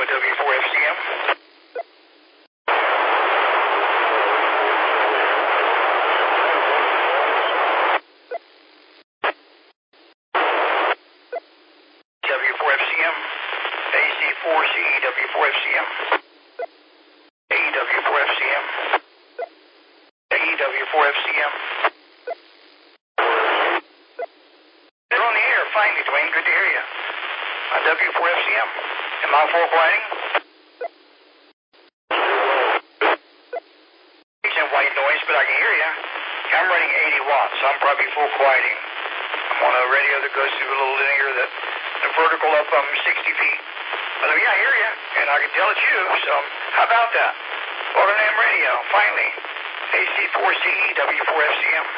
W4FCM. W4FCM. AC4C W4FCM. AW4FCM. AW4FCM. They're on the air. Finally, Dwayne. Good to hear you. W4FCM. Am I full quieting? Decent white noise, but I can hear you. I'm running 80 watts, so I'm probably full quieting. I'm on a radio that goes through a little linear that the vertical up 60 feet. But yeah, I hear you, and I can tell it's you, so how about that? Golden AM radio, finally. AC4CE, W4FCM.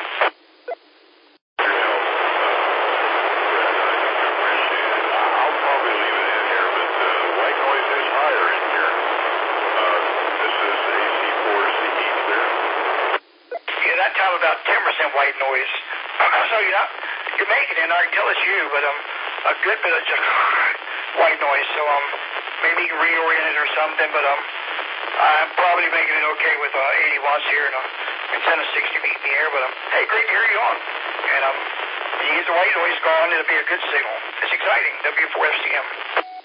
I'll probably leave it in here, but white noise is higher in here. This is AC4CE clear. Yeah, that time about 10% white noise. So you're making it, and I can tell it's you, but a good bit of just white noise. So maybe you can reorient it or something, but I'm probably making it okay with 80 watts here and instead of 60 feet in the air. But hey, great to hear you on. And the white noise gone, it'll be a good signal. It's exciting. W4FCM.